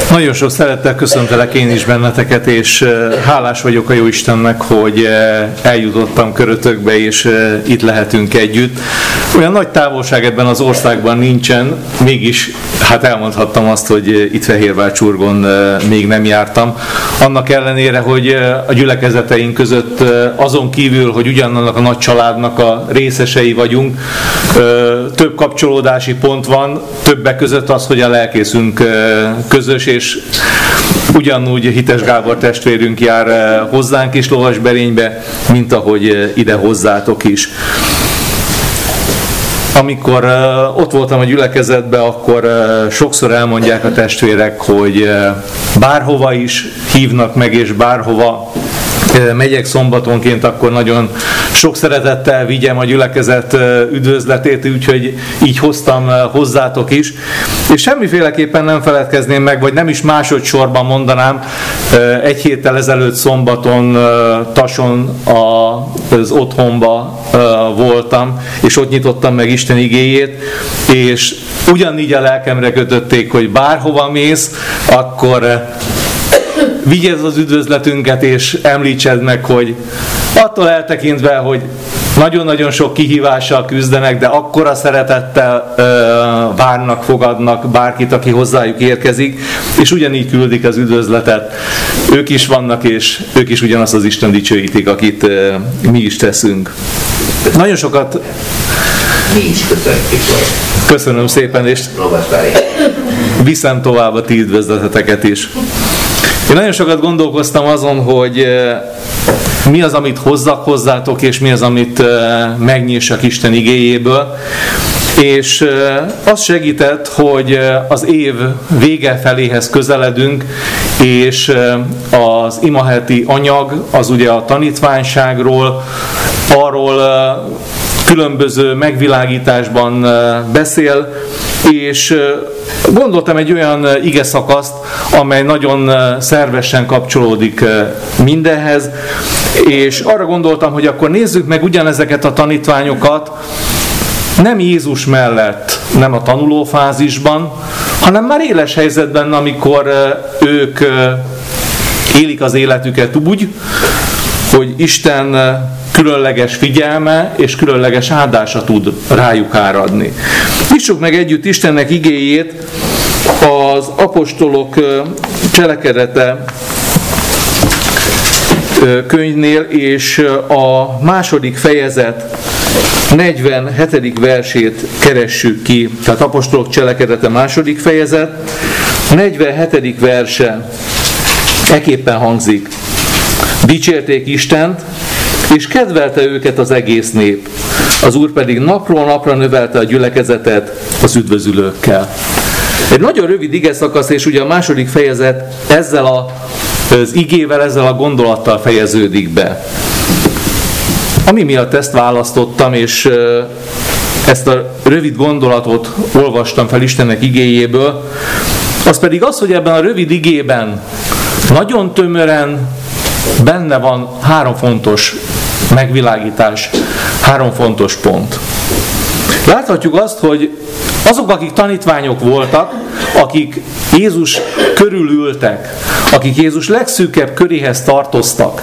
Nagyon sok szeretettel köszöntelek én is benneteket, és hálás vagyok a Jóistennek, hogy eljutottam körötökbe, és itt lehetünk együtt. Olyan nagy távolság ebben az országban nincsen, mégis hát elmondhattam azt, hogy itt Fehérvárcsurgon még nem jártam. Annak ellenére, hogy a gyülekezeteink között azon kívül, hogy ugyanannak a nagy családnak a részesei vagyunk, több kapcsolódási pont van, többek között az, hogy a lelkészünk közös, és ugyanúgy Hites Gábor testvérünk jár hozzánk is Lovasberénybe, mint ahogy ide hozzátok is. Amikor ott voltam a gyülekezetben, akkor sokszor elmondják a testvérek, hogy bárhova is hívnak meg, és bárhova megyek szombatonként, akkor nagyon sok szeretettel vigyem a gyülekezet üdvözletét, úgyhogy így hoztam hozzátok is. És semmiféleképpen nem feledkezném meg, vagy nem is másodszorban mondanám, egy héttel ezelőtt szombaton Tason az otthonba voltam, és ott nyitottam meg Isten igéjét, és ugyanígy a lelkemre kötötték, hogy bárhova mész, akkor vigyázz az üdvözletünket, és említsed meg, hogy attól eltekintve, hogy nagyon-nagyon sok kihívással küzdenek, de akkora szeretettel várnak, fogadnak bárkit, aki hozzájuk érkezik, és ugyanígy küldik az üdvözletet. Ők is vannak, és ők is ugyanazt az Isten dicsőítik, akit mi is teszünk. Nagyon sokat... Mi is köszönjük. Köszönöm szépen, és viszem tovább a ti üdvözleteteket is. Én nagyon sokat gondolkoztam azon, hogy mi az, amit hozzak hozzátok, és mi az, amit megnyissak Isten igéjéből. És az segített, hogy az év vége feléhez közeledünk, és az imaheti anyag, az ugye a tanítványságról, arról különböző megvilágításban beszél, és gondoltam egy olyan igeszakaszt, amely nagyon szervesen kapcsolódik mindenhez, és arra gondoltam, hogy akkor nézzük meg ugyanezeket a tanítványokat, nem Jézus mellett, nem a tanulófázisban, hanem már éles helyzetben, amikor ők élik az életüket úgy, hogy Isten különleges figyelme és különleges áldása tud rájuk áradni. Nyissuk meg együtt Istennek igéjét az apostolok cselekedete könyvnél, és a második fejezet 47. versét keressük ki. Tehát apostolok cselekedete második fejezet, 47. verse ekképpen hangzik. Dicsérték Istent, és kedvelte őket az egész nép. Az Úr pedig napról napra növelte a gyülekezetet az üdvözülőkkel. Egy nagyon rövid igeszakasz, és ugye a második fejezet ezzel az igével, ezzel a gondolattal fejeződik be. Ami miatt ezt választottam, és ezt a rövid gondolatot olvastam fel Istennek igéjéből, az pedig az, hogy ebben a rövid igében nagyon tömören benne van 3 fontos megvilágítás, 3 fontos pont. Láthatjuk azt, hogy azok, akik tanítványok voltak, akik Jézus körül ültek, akik Jézus legszűkebb köréhez tartoztak,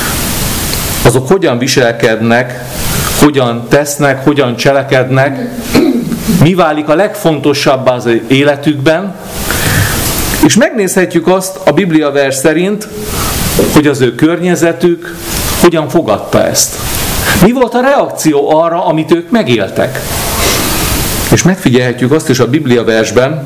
azok hogyan viselkednek, hogyan tesznek, hogyan cselekednek, mi válik a legfontosabbá az életükben, és megnézhetjük azt a Biblia vers szerint, hogy az ő környezetük hogyan fogadta ezt. Mi volt a reakció arra, amit ők megéltek? És megfigyelhetjük azt is a Biblia versben,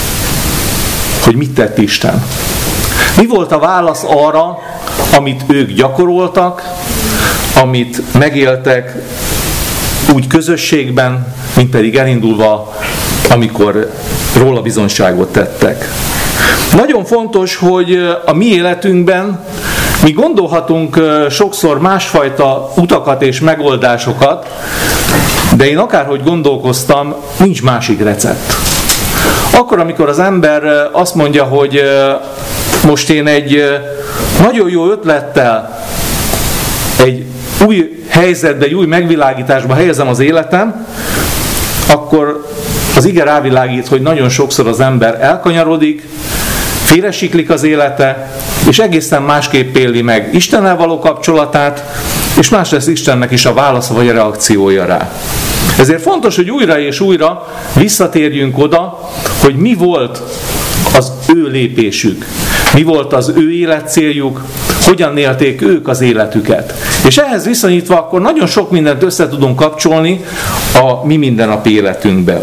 hogy mit tett Isten. Mi volt a válasz arra, amit ők gyakoroltak, amit megéltek úgy közösségben, mint pedig elindulva, amikor róla bizonyságot tettek. Nagyon fontos, hogy a mi életünkben mi gondolhatunk sokszor másfajta utakat és megoldásokat, de én akárhogy gondolkoztam, nincs másik recept. Akkor, amikor az ember azt mondja, hogy most én egy nagyon jó ötlettel, egy új helyzetbe, egy új megvilágításba helyezem az életem, akkor az ige rávilágít, hogy nagyon sokszor az ember elkanyarodik, félresiklik az élete, és egészen másképp éli meg Istennel való kapcsolatát, és más lesz Istennek is a válasza vagy a reakciója rá. Ezért fontos, hogy újra és újra visszatérjünk oda, hogy mi volt az ő lépésük, mi volt az ő életcéljuk, hogyan élték ők az életüket. És ehhez viszonyítva akkor nagyon sok mindent össze tudunk kapcsolni a mi mindennapi életünkben.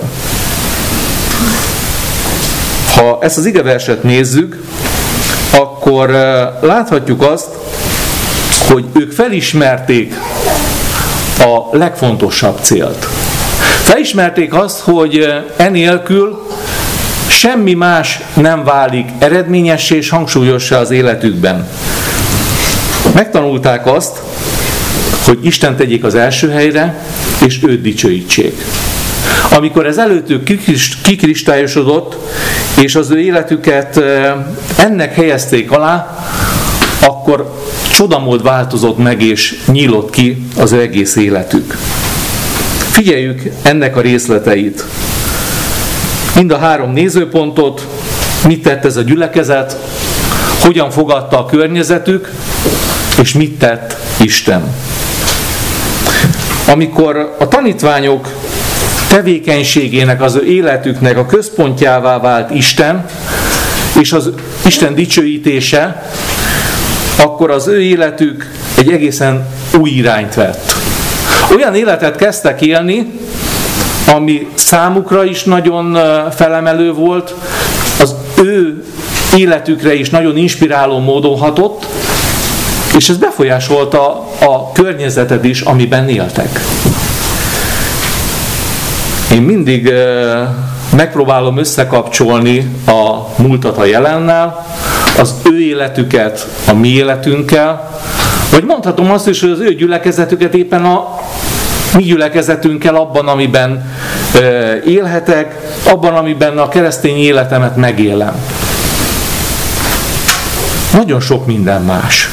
Ha ezt az igeverset nézzük, akkor láthatjuk azt, hogy ők felismerték a legfontosabb célt. Felismerték azt, hogy enélkül semmi más nem válik eredményessé és hangsúlyossá az életükben. Megtanulták azt, hogy Istent tegyék az első helyre, és őt dicsőítsék. Amikor ez előttük kikristályosodott, és az ő életüket ennek helyezték alá, akkor csodamód változott meg, és nyílott ki az ő egész életük. Figyeljük ennek a részleteit. Mind a 3 nézőpontot, mit tett ez a gyülekezet, hogyan fogadta a környezetük, és mit tett Isten. Amikor a tanítványok tevékenységének, az ő életüknek a központjává vált Isten, és az Isten dicsőítése, akkor az ő életük egy egészen új irányt vett. Olyan életet kezdtek élni, ami számukra is nagyon felemelő volt, az ő életükre is nagyon inspiráló módon hatott, és ez befolyásolta a környezetet is, amiben éltek. Én mindig megpróbálom összekapcsolni a múltat a jelennel, az ő életüket a mi életünkkel, vagy mondhatom azt is, hogy az ő gyülekezetüket éppen a mi gyülekezetünkkel abban, amiben élhetek, abban, amiben a keresztény életemet megélem. Nagyon sok minden más.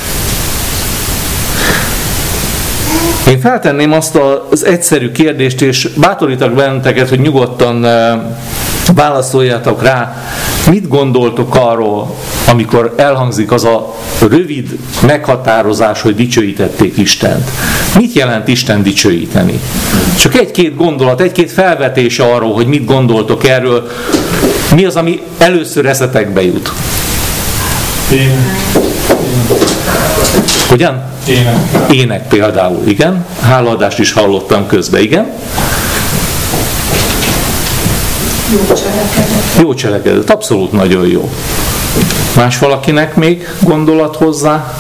Én feltenném azt az egyszerű kérdést, és bátorítok benneteket, hogy nyugodtan válaszoljátok rá, mit gondoltok arról, amikor elhangzik az a rövid meghatározás, hogy dicsőítették Istent. Mit jelent Isten dicsőíteni? Csak egy-két gondolat, egy-két felvetése arról, hogy mit gondoltok erről, mi az, ami először eszetekbe jut. Hogyan? Ének például, igen. Hálaadást is hallottam közben, igen. Jó cselekedet, abszolút nagyon jó. Más valakinek még gondolat hozzá?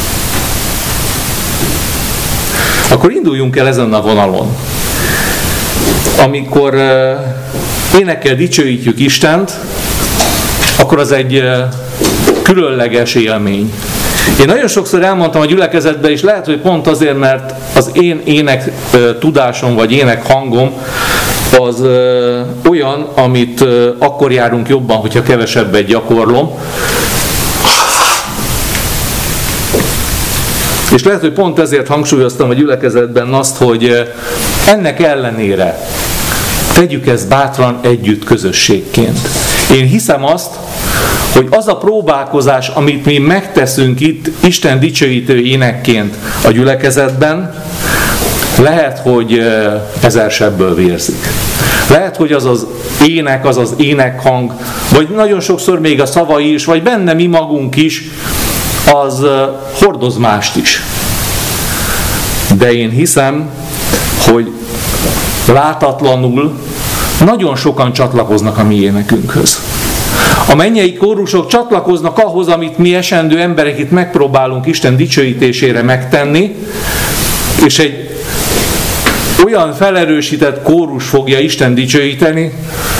Akkor induljunk el ezen a vonalon. Amikor énekkel dicsőítjük Istent, akkor az egy különleges élmény. Én nagyon sokszor elmondtam a gyülekezetben, és lehet, hogy pont azért, mert az én ének tudásom, vagy ének hangom az olyan, amit akkor járunk jobban, hogyha kevesebbet gyakorlom. És lehet, hogy pont ezért hangsúlyoztam a gyülekezetben azt, hogy ennek ellenére tegyük ezt bátran együtt közösségként. Én hiszem azt, hogy az a próbálkozás, amit mi megteszünk itt Isten dicsőítő énekként a gyülekezetben, lehet, hogy ezersebből vérzik. Lehet, hogy az az ének, az az énekhang, vagy nagyon sokszor még a szavai is, vagy benne mi magunk is, az hordoz mást is. De én hiszem, hogy látatlanul nagyon sokan csatlakoznak a mi énekünkhöz. A mennyei kórusok csatlakoznak ahhoz, amit mi esendő emberek itt megpróbálunk Isten dicsőítésére megtenni, és egy olyan felerősített kórus fogja Isten dicsőíteni,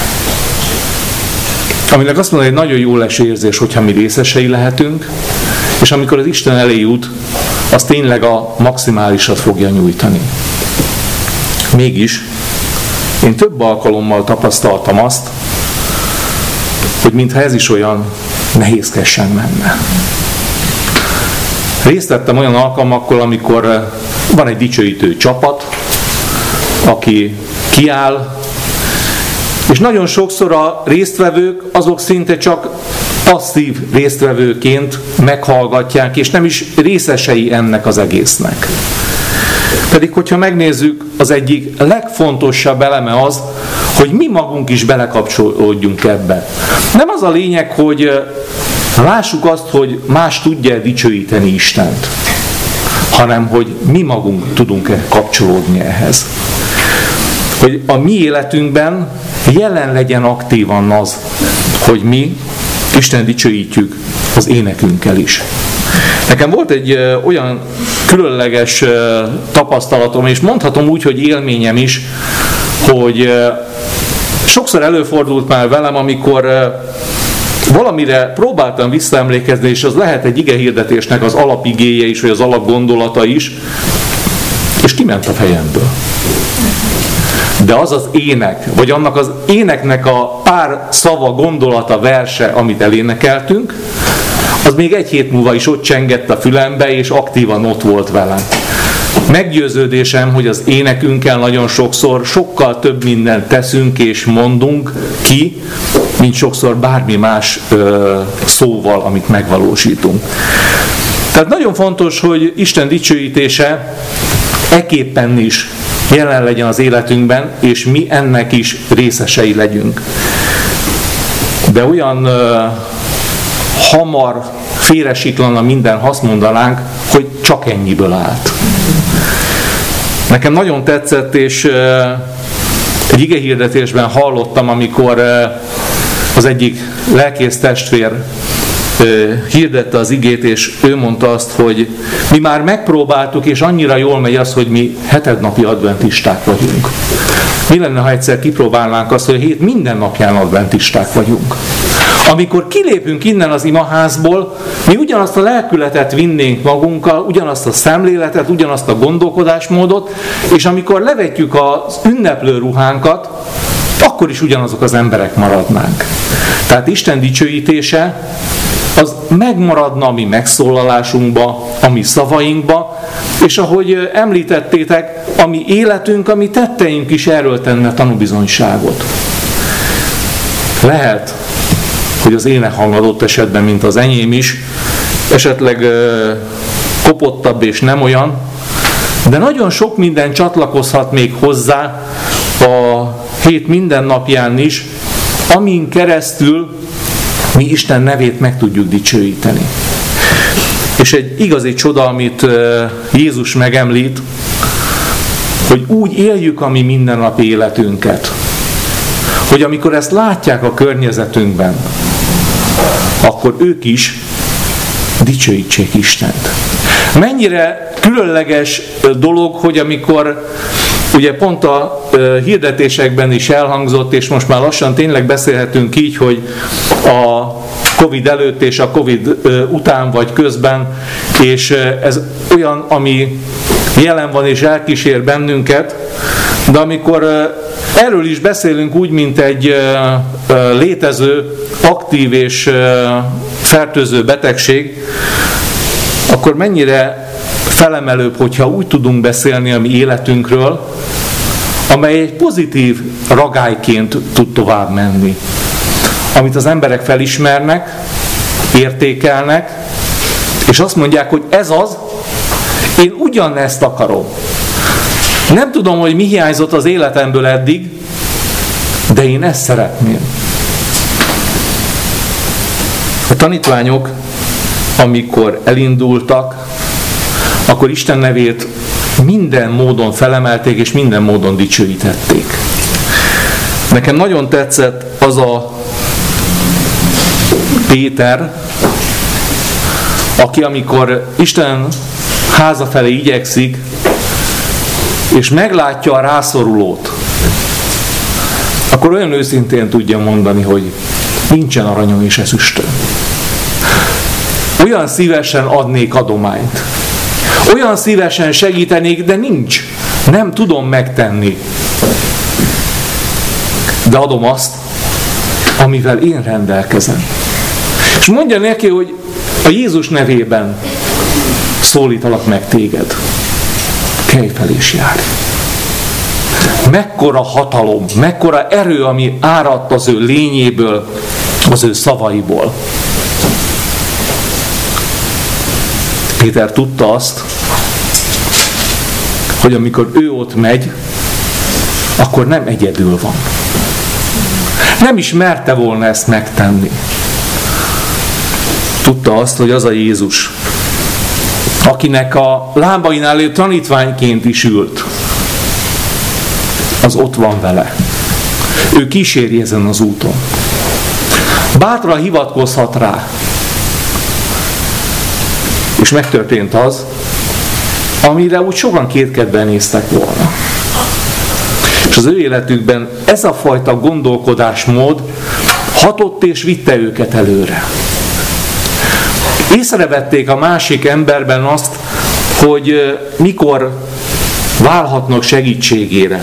aminek azt mondja, hogy nagyon jó leső érzés, hogyha mi részesei lehetünk, és amikor az Isten elé jut, az tényleg a maximálisat fogja nyújtani. Mégis én több alkalommal tapasztaltam azt, hogy mintha ez is olyan nehézkesen menne. Részt vettem olyan alkalmakkor, amikor van egy dicsőítő csapat, aki kiáll, és nagyon sokszor a résztvevők azok szinte csak passzív résztvevőként meghallgatják, és nem is részesei ennek az egésznek. Pedig, hogyha megnézzük, az egyik legfontosabb eleme az, hogy mi magunk is belekapcsolódjunk ebbe. Nem az a lényeg, hogy lássuk azt, hogy más tudja dicsőíteni Istent, hanem hogy mi magunk tudunk-e kapcsolódni ehhez. Hogy a mi életünkben jelen legyen aktívan az, hogy mi Isten dicsőítjük az énekünkkel is. Nekem volt egy olyan különleges tapasztalatom, és mondhatom úgy, hogy élményem is, hogy sokszor előfordult már velem, amikor valamire próbáltam visszaemlékezni, és az lehet egy igehirdetésnek az alapigéje is, vagy az alapgondolata is, és kiment a fejemből. De az az ének, vagy annak az éneknek a pár szava, gondolata, verse, amit elénekeltünk, az még egy hét múlva is ott csengett a fülembe, és aktívan ott volt velem. Meggyőződésem, hogy az énekünkkel nagyon sokszor sokkal több mindent teszünk és mondunk ki, mint sokszor bármi más szóval, amit megvalósítunk. Tehát nagyon fontos, hogy Isten dicsőítése ekképpen is jelen legyen az életünkben, és mi ennek is részesei legyünk. De olyan hamar félresiklana minden, ha azt mondanánk, hogy csak ennyiből állt. Nekem nagyon tetszett, és egy igehirdetésben hallottam, amikor az egyik lelkész testvér hirdette az igét, és ő mondta azt, hogy mi már megpróbáltuk, és annyira jól megy az, hogy mi hetednapi adventisták vagyunk. Mi lenne, ha egyszer kipróbálnánk azt, hogy a hét minden napján adventisták vagyunk? Amikor kilépünk innen az imaházból, mi ugyanazt a lelkületet vinnénk magunkkal, ugyanazt a szemléletet, ugyanazt a gondolkodásmódot, és amikor levetjük az ünneplő ruhánkat, akkor is ugyanazok az emberek maradnánk. Tehát Isten dicsőítése az megmaradna a mi megszólalásunkba, a mi szavainkba, és ahogy említettétek, a mi életünk, a mi tetteink is erről tenne tanúbizonyságot. Lehet, hogy az énekhang adott esetben, mint az enyém is, esetleg kopottabb és nem olyan, de nagyon sok minden csatlakozhat még hozzá a hét mindennapján is, amin keresztül mi Isten nevét meg tudjuk dicsőíteni. És egy igazi csoda, amit Jézus megemlít, hogy úgy éljük a mi mindennapi életünket, hogy amikor ezt látják a környezetünkben, akkor ők is dicsőítsék Istent. Mennyire különleges dolog, hogy amikor ugye pont a hirdetésekben is elhangzott, és most már lassan tényleg beszélhetünk így, hogy a Covid előtt és a Covid után vagy közben, és ez olyan, ami jelen van és elkísér bennünket, de amikor erről is beszélünk úgy, mint egy létező, aktív és fertőző betegség, akkor mennyire felemelőbb, hogyha úgy tudunk beszélni a mi életünkről, amely egy pozitív ragályként tud tovább menni. Amit az emberek felismernek, értékelnek, és azt mondják, hogy ez az, én ugyanezt akarom. Nem tudom, hogy mi hiányzott az életemből eddig, de én ezt szeretném. A tanítványok, amikor elindultak, akkor Isten nevét minden módon felemelték, és minden módon dicsőítették. Nekem nagyon tetszett az a Péter, aki amikor Isten háza felé igyekszik, és meglátja a rászorulót, akkor olyan őszintén tudja mondani, hogy nincsen aranyom és ezüstöm. Olyan szívesen adnék adományt. Olyan szívesen segítenék, de nincs. Nem tudom megtenni. De adom azt, amivel én rendelkezem. És mondja neki, hogy a Jézus nevében szólítalak meg téged. Kelj fel és járj. Mekkora hatalom, mekkora erő, ami áradt az ő lényéből, az ő szavaiból. Péter tudta azt, hogy amikor ő ott megy, akkor nem egyedül van. Nem is merte volna ezt megtenni. Tudta azt, hogy az a Jézus, akinek a lábainál ő tanítványként is ült, az ott van vele. Ő kíséri ezen az úton. Bátran hivatkozhat rá. És megtörtént az, amire úgy sokan kétkedben néztek volna. És az ő életükben ez a fajta gondolkodásmód hatott és vitte őket előre. Észrevették a másik emberben azt, hogy mikor válhatnak segítségére.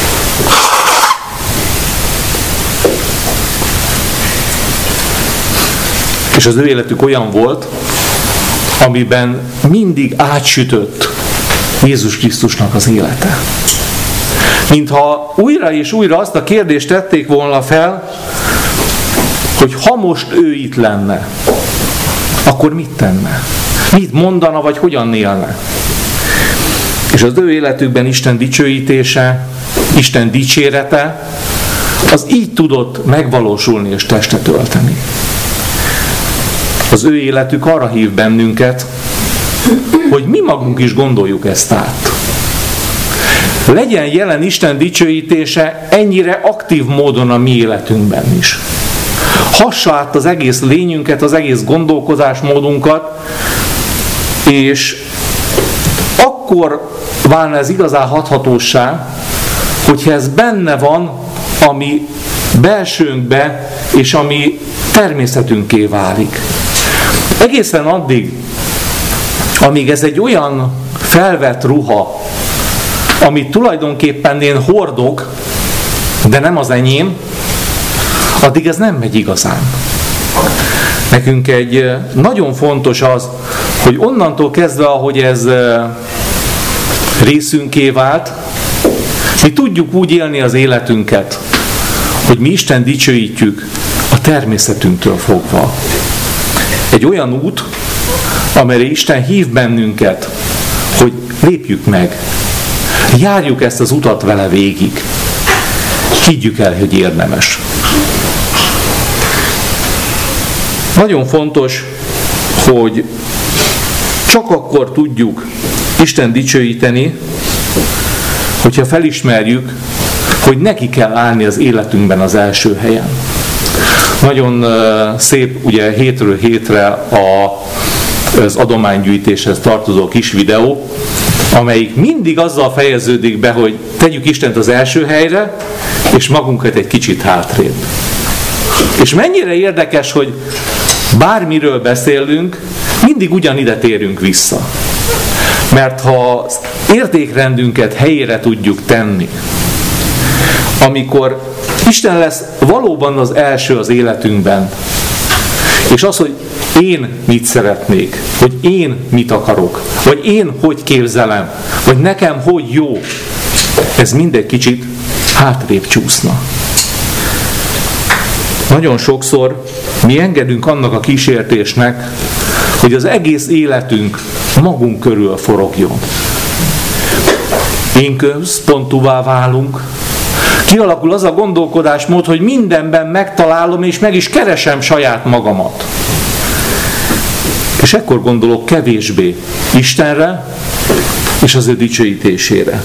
És az ő életük olyan volt, amiben mindig átsütött Jézus Krisztusnak az élete. Mintha újra és újra azt a kérdést tették volna fel, hogy ha most ő itt lenne, akkor mit tenne? Mit mondana, vagy hogyan élne? És az ő életükben Isten dicsőítése, Isten dicsérete, az így tudott megvalósulni és testet ölteni. Az ő életük arra hív bennünket, hogy mi magunk is gondoljuk ezt át. Legyen jelen Isten dicsőítése ennyire aktív módon a mi életünkben is. Hassa át az egész lényünket, az egész gondolkozásmódunkat, és akkor válna ez igazán hathatóssá, hogyha ez benne van a mi belsőnkbe, és ami természetünké válik. Egészen addig, amíg ez egy olyan felvett ruha, amit tulajdonképpen én hordok, de nem az enyém, addig ez nem megy igazán. Nekünk egy nagyon fontos az, hogy onnantól kezdve, ahogy ez részünké vált, mi tudjuk úgy élni az életünket, hogy mi Isten dicsőítjük a természetünktől fogva. Egy olyan út, amelyre Isten hív bennünket, hogy lépjük meg, járjuk ezt az utat vele végig. Higgyük el, hogy érdemes. Nagyon fontos, hogy csak akkor tudjuk Isten dicsőíteni, hogyha felismerjük, hogy neki kell állni az életünkben az első helyen. Nagyon szép, ugye hétről hétre az adománygyűjtéshez tartozó kis videó, amelyik mindig azzal fejeződik be, hogy tegyük Istent az első helyre, és magunkat egy kicsit hátrébb. És mennyire érdekes, hogy bármiről beszélünk, mindig ugyanide térünk vissza. Mert ha az értékrendünket helyére tudjuk tenni, amikor Isten lesz valóban az első az életünkben, és az, hogy én mit szeretnék, hogy én mit akarok, vagy én hogy képzelem, vagy nekem hogy jó, ez mindegy kicsit hátrébb csúszna. Nagyon sokszor mi engedünk annak a kísértésnek, hogy az egész életünk magunk körül forogjon. Én központúvá válunk, kialakul az a gondolkodásmód, hogy mindenben megtalálom és meg is keresem saját magamat. És ekkor gondolok kevésbé Istenre és az ő dicsőítésére.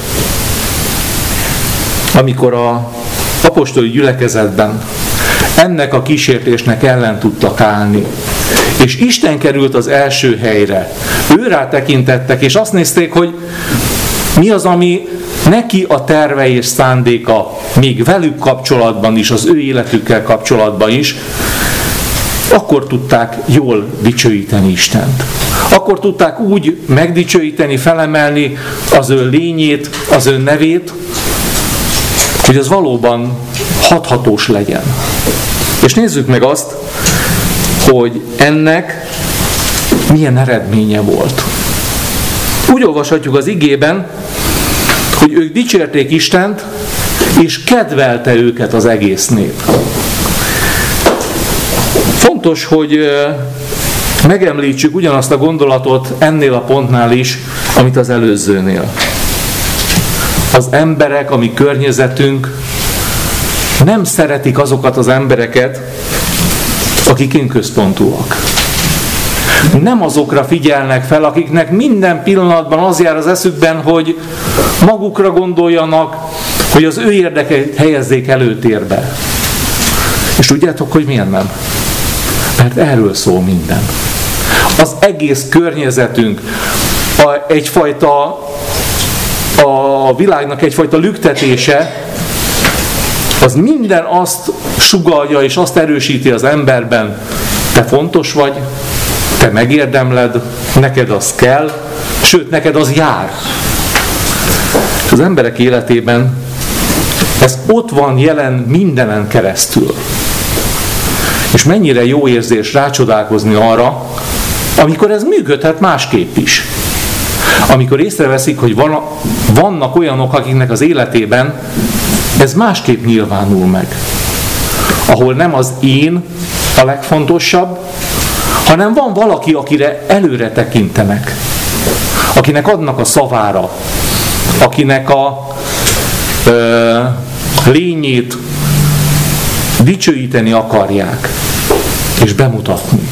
Amikor az apostoli gyülekezetben ennek a kísértésnek ellen tudtak állni, és Isten került az első helyre, őrá tekintettek, és azt nézték, hogy mi az, ami neki a terve és szándéka, még velük kapcsolatban is, az ő életükkel kapcsolatban is, akkor tudták jól dicsőíteni Istent. Akkor tudták úgy megdicsőíteni, felemelni az ő lényét, az ő nevét, hogy az valóban hathatós legyen. És nézzük meg azt, hogy ennek milyen eredménye volt. Úgy olvashatjuk az igében, hogy ők dicsérték Istent, és kedvelte őket az egész nép. Fontos, hogy megemlítsük ugyanazt a gondolatot ennél a pontnál is, amit az előzőnél. Az emberek, a mi környezetünk nem szeretik azokat az embereket, akik önközpontúak. Nem azokra figyelnek fel, akiknek minden pillanatban az jár az eszükben, hogy magukra gondoljanak, hogy az ő érdekeit helyezzék előtérbe. És tudjátok, hogy miért nem? Mert erről szól minden. Az egész környezetünk a világnak egyfajta lüktetése, az minden azt sugallja és azt erősíti az emberben, te fontos vagy, te megérdemled, neked az kell, sőt, neked az jár. És az emberek életében ez ott van jelen mindenen keresztül. És mennyire jó érzés rácsodálkozni arra, amikor ez működhet másképp is. Amikor észreveszik, hogy vannak olyanok, akiknek az életében ez másképp nyilvánul meg. Ahol nem az én a legfontosabb, hanem van valaki, akire előre tekintenek. Akinek adnak a szavára. Akinek a lényét dicsőíteni akarják. És bemutatni.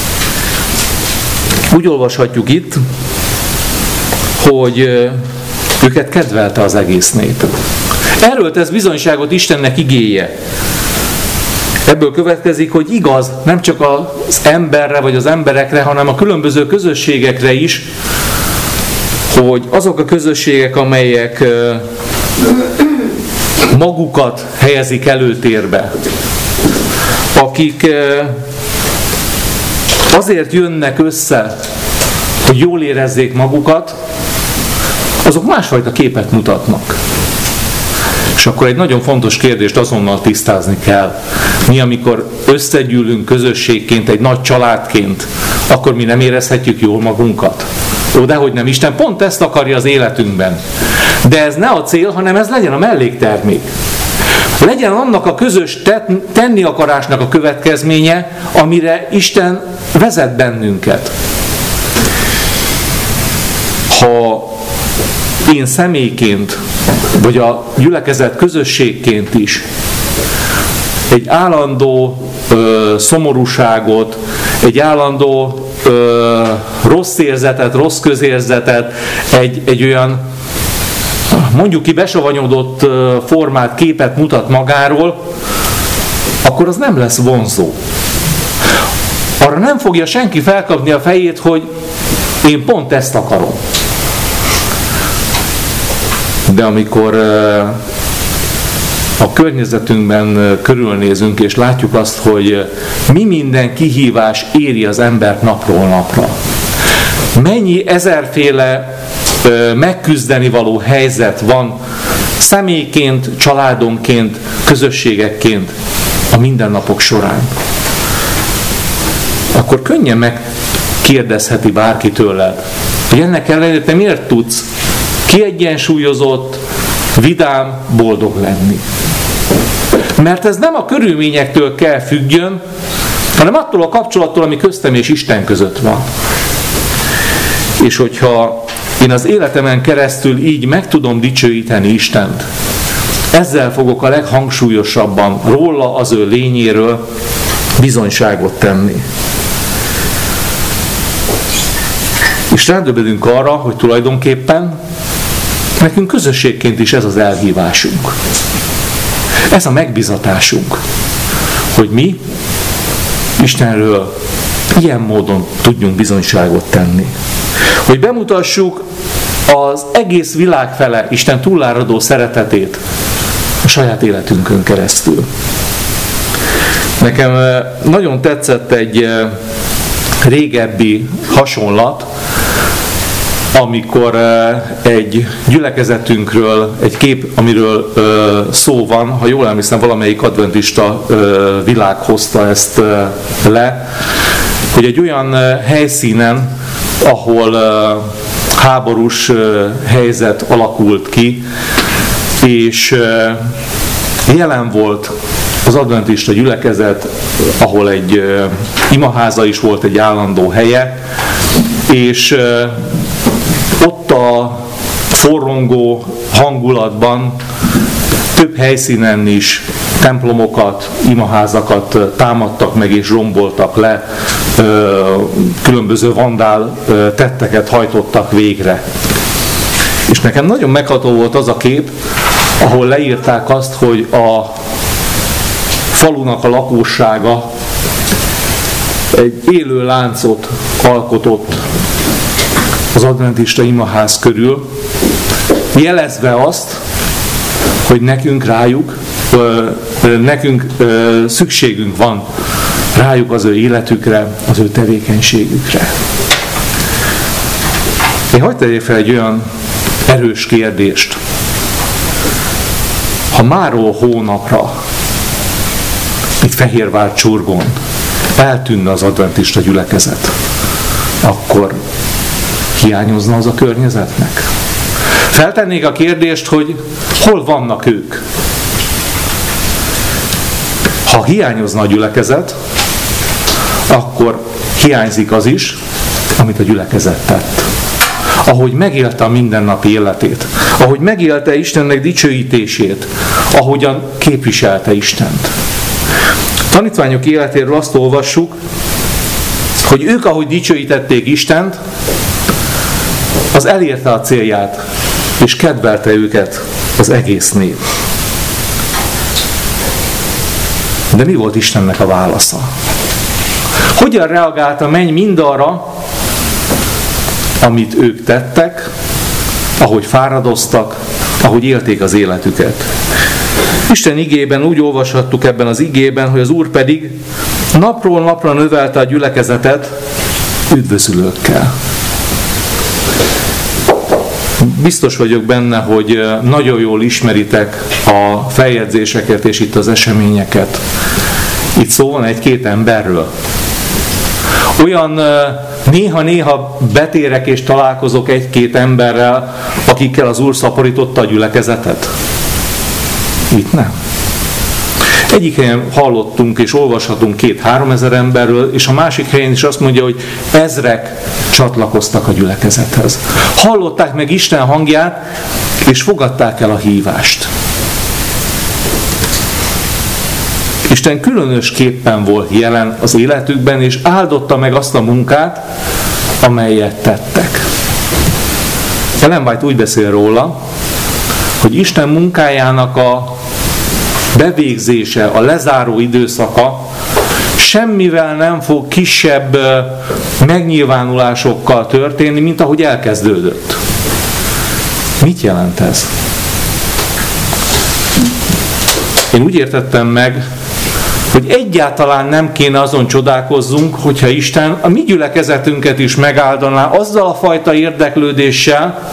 Úgy olvashatjuk itt, hogy őket kedvelte az egész nép. Erről tesz bizonyságot Istennek igéje. Ebből következik, hogy igaz nem csak az emberre vagy az emberekre, hanem a különböző közösségekre is, hogy azok a közösségek, amelyek magukat helyezik előtérbe, akik azért jönnek össze, hogy jól érezzék magukat, azok másfajta képet mutatnak. És akkor egy nagyon fontos kérdést azonnal tisztázni kell. Mi, amikor összegyűlünk közösségként, egy nagy családként, akkor mi nem érezhetjük jól magunkat? Ó, dehogy nem, Isten pont ezt akarja az életünkben. De ez ne a cél, hanem ez legyen a melléktermék. Legyen annak a közös tenni akarásnak a következménye, amire Isten vezet bennünket. Ha én személyként, vagy a gyülekezet közösségként is egy állandó szomorúságot, egy állandó rossz érzetet, rossz közérzetet, egy olyan, mondjuk ki, besavanyodott formát, képet mutat magáról, akkor az nem lesz vonzó. Arra nem fogja senki felkapni a fejét, hogy én pont ezt akarom. De amikor a környezetünkben körülnézünk, és látjuk azt, hogy mi minden kihívás éri az embert napról napra. Mennyi ezerféle megküzdeni való helyzet van személyként, családonként, közösségekként a mindennapok során. Akkor könnyen megkérdezheti bárki tőled, hogy ennek ellenére te miért tudsz kiegyensúlyozott, vidám, boldog lenni. Mert ez nem a körülményektől kell függjön, hanem attól a kapcsolattól, ami köztem és Isten között van. És hogyha én az életemen keresztül így meg tudom dicsőíteni Istent, ezzel fogok a leghangsúlyosabban róla, az ő lényéről bizonyságot tenni. És rádöbbedünk arra, hogy tulajdonképpen nekünk közösségként is ez az elhívásunk. Ez a megbizatásunk, hogy mi Istenről ilyen módon tudjunk bizonyságot tenni. Hogy bemutassuk az egész világ fele Isten túláradó szeretetét a saját életünkön keresztül. Nekem nagyon tetszett egy régebbi hasonlat, amikor egy gyülekezetünkről, egy kép, amiről szó van, ha jól emlékszem, valamelyik adventista világ hozta ezt le, hogy egy olyan helyszínen, ahol háborús helyzet alakult ki, és jelen volt az adventista gyülekezet, ahol egy imaháza is volt, egy állandó helye, és ott a forrongó hangulatban több helyszínen is templomokat, imaházakat támadtak meg és romboltak le, különböző vandál tetteket hajtottak végre. És nekem nagyon megható volt az a kép, ahol leírták azt, hogy a falunak a lakossága egy élő láncot alkotott az adventista imaház körül, jelezve azt, hogy nekünk szükségünk van rájuk, az ő életükre, az ő tevékenységükre. Én hadd tegyek fel egy olyan erős kérdést. Ha máról hónapra itt Fehérvár Csurgón eltűnne az adventista gyülekezet, akkor hiányozna az a környezetnek? Feltennék a kérdést, hogy hol vannak ők? Ha hiányozna a gyülekezet, akkor hiányzik az is, amit a gyülekezet tett. Ahogy megélte a mindennapi életét, ahogy megélte Istennek dicsőítését, ahogyan képviselte Istent. A tanítványok életéről azt olvassuk, hogy ők, ahogy dicsőítették Istent, az elérte a célját, és kedvelte őket az egész nép. De mi volt Istennek a válasza? Hogyan reagált a menny mindarra, amit ők tettek, ahogy fáradoztak, ahogy élték az életüket? Isten igében úgy olvashattuk ebben az igében, hogy az Úr pedig napról napra növelte a gyülekezetet üdvözülőkkel. Biztos vagyok benne, hogy nagyon jól ismeritek a feljegyzéseket és itt az eseményeket. Itt szó van egy-két emberről. Olyan néha-néha betérek és találkozok egy-két emberrel, akikkel az Úr szaporította a gyülekezetet. Itt nem. Egyik helyen hallottunk és olvashatunk 2-3 ezer emberről, és a másik helyen is azt mondja, hogy ezrek csatlakoztak a gyülekezethez. Hallották meg Isten hangját, és fogadták el a hívást. Isten különösképpen volt jelen az életükben, és áldotta meg azt a munkát, amelyet tettek. Ellen White úgy beszél róla, hogy Isten munkájának a bevégzése, a lezáró időszaka semmivel nem fog kisebb megnyilvánulásokkal történni, mint ahogy elkezdődött. Mit jelent ez? Én úgy értettem meg, hogy egyáltalán nem kéne azon csodálkozzunk, hogyha Isten a mi gyülekezetünket is megáldaná azzal a fajta érdeklődéssel,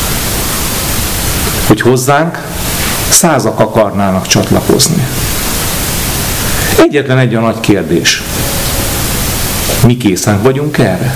hogy hozzánk 100-ak akarnának csatlakozni. Egyetlen egy a nagy kérdés. Mi készen vagyunk erre?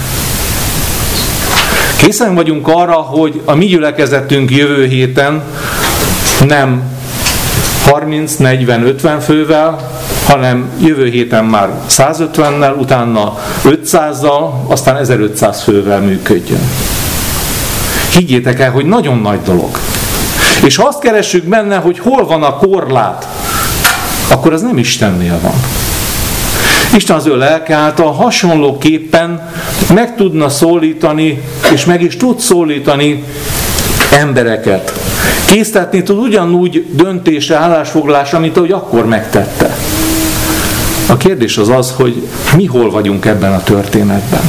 Készen vagyunk arra, hogy a mi gyülekezetünk jövő héten nem 30-40-50 fővel, hanem jövő héten már 150-nel, utána 500-zal, aztán 1500 fővel működjön. Higgyétek el, hogy nagyon nagy dolog. És ha azt keressük benne, hogy hol van a korlát, akkor az nem Istennél van. Isten az ő lelke által hasonlóképpen meg tudna szólítani, és meg is tud szólítani embereket. Késztetni tud ugyanúgy döntésre, állásfoglalásra, mint ahogy akkor megtette. A kérdés az az, hogy mi hol vagyunk ebben a történetben.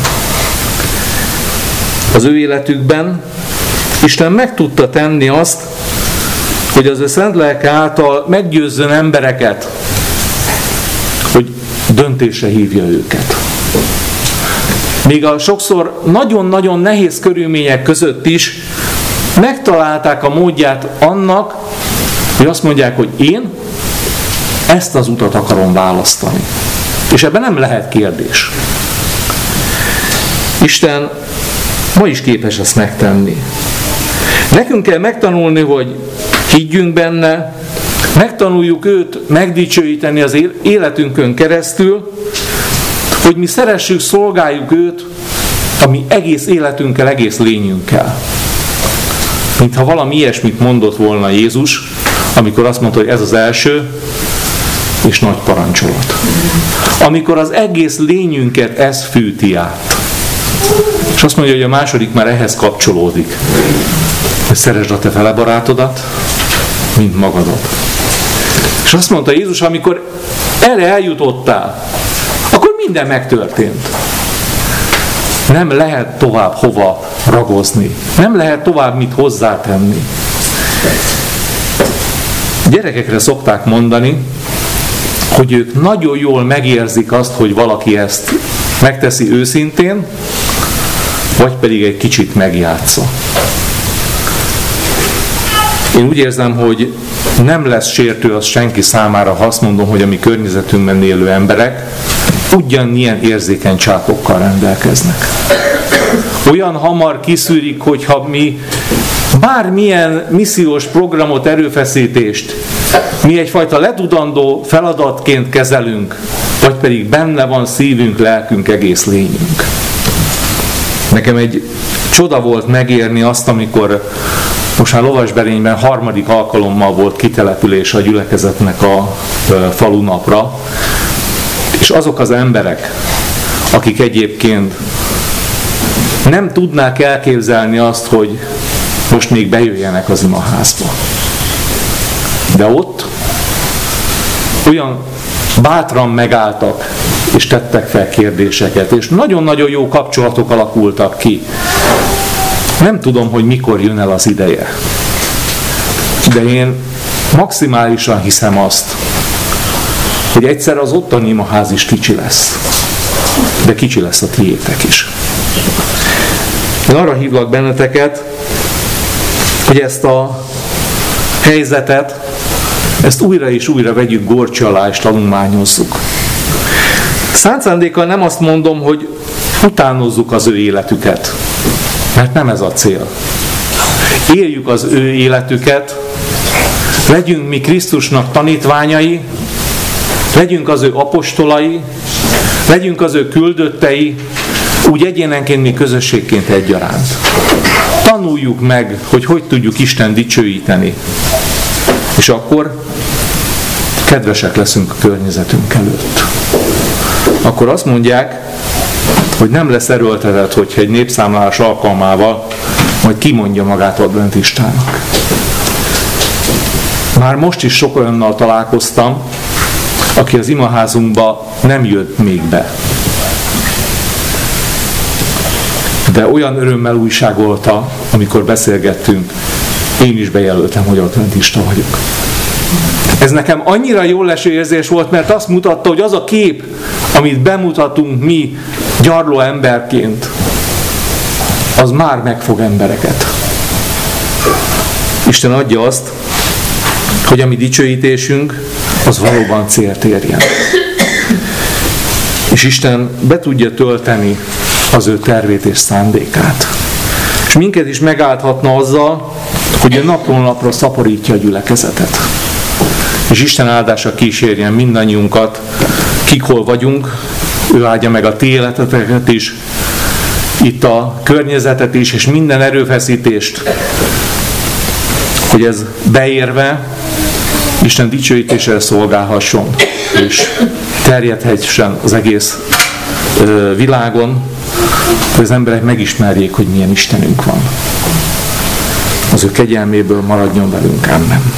Az ő életükben Isten meg tudta tenni azt, hogy az ő szent lelke által meggyőzzön embereket, hogy döntésre hívja őket. Még a sokszor nagyon-nagyon nehéz körülmények között is megtalálták a módját annak, hogy azt mondják, hogy én ezt az utat akarom választani. És ebben nem lehet kérdés. Isten ma is képes ezt megtenni. Nekünk kell megtanulni, hogy higgyünk benne, megtanuljuk őt megdicsőíteni az életünkön keresztül, hogy mi szeressük, szolgáljuk őt a mi egész életünkkel, egész lényünkkel. Mintha valami ilyesmit mondott volna Jézus, amikor azt mondta, hogy ez az első és nagy parancsolat. Amikor az egész lényünket ez fűti át. És azt mondja, hogy a második már ehhez kapcsolódik. Hogy szeresd a te fele barátodat, mint magadat. És azt mondta Jézus, amikor erre eljutottál, akkor minden megtörtént. Nem lehet tovább hova ragozni. Nem lehet tovább mit hozzátenni. Gyerekekre szokták mondani, hogy ők nagyon jól megérzik azt, hogy valaki ezt megteszi őszintén, vagy pedig egy kicsit megjátsza. Én úgy érzem, hogy nem lesz sértő az senki számára, ha azt mondom, hogy a mi környezetünkben élő emberek ugyanilyen érzékeny csápokkal rendelkeznek. Olyan hamar kiszűrik, hogyha mi bármilyen missziós programot, erőfeszítést mi egyfajta letudandó feladatként kezelünk, vagy pedig benne van szívünk, lelkünk, egész lényünk. Nekem egy csoda volt megérni azt, amikor most már Lovasberényben 3. alkalommal volt kitelepülés a gyülekezetnek a falunapra, és azok az emberek, akik egyébként nem tudnák elképzelni azt, hogy most még bejöjjenek az imaházba. De ott olyan bátran megálltak, és tettek fel kérdéseket, és nagyon-nagyon jó kapcsolatok alakultak ki. Nem tudom, hogy mikor jön el az ideje. De én maximálisan hiszem azt, hogy egyszer az ottani imaház is kicsi lesz. De kicsi lesz a tiétek is. Én arra hívlak benneteket, hogy ezt a helyzetet, ezt újra és újra vegyük górcső alá és tanulmányozzuk. Szánt szándékkal nem azt mondom, hogy utánozzuk az ő életüket, mert nem ez a cél. Éljük az ő életüket, legyünk mi Krisztusnak tanítványai, legyünk az ő apostolai, legyünk az ő küldöttei, úgy egyénenként, mi közösségként egyaránt. Tanuljuk meg, hogy hogy tudjuk Isten dicsőíteni. És akkor kedvesek leszünk a környezetünk előtt. Akkor azt mondják, hogy nem lesz erőltetett, hogyha egy népszámlálás alkalmával majd kimondja magát adventistának. Már most is sok olyannal találkoztam, aki az imaházunkba nem jött még be. De olyan örömmel újságolta, amikor beszélgettünk, én is bejelöltem, hogy adventista vagyok. Ez nekem annyira jól leső érzés volt, mert azt mutatta, hogy az a kép, amit bemutatunk mi gyarló emberként, az már megfog embereket. Isten adja azt, hogy a mi dicsőítésünk, az valóban célt érjen. És Isten be tudja tölteni az ő tervét és szándékát. És minket is megállhatna azzal, hogy a napról napra szaporítja a gyülekezetet. És Isten áldása kísérjen mindannyiunkat, kik hol vagyunk, ő áldja meg a ti életeteket is, itt a környezetet is, és minden erőfeszítést, hogy ez beérve Isten dicsőítésre szolgálhasson, és terjedhessen az egész világon, hogy az emberek megismerjék, hogy milyen Istenünk van. Az ő kegyelméből maradjon velünk. Amen.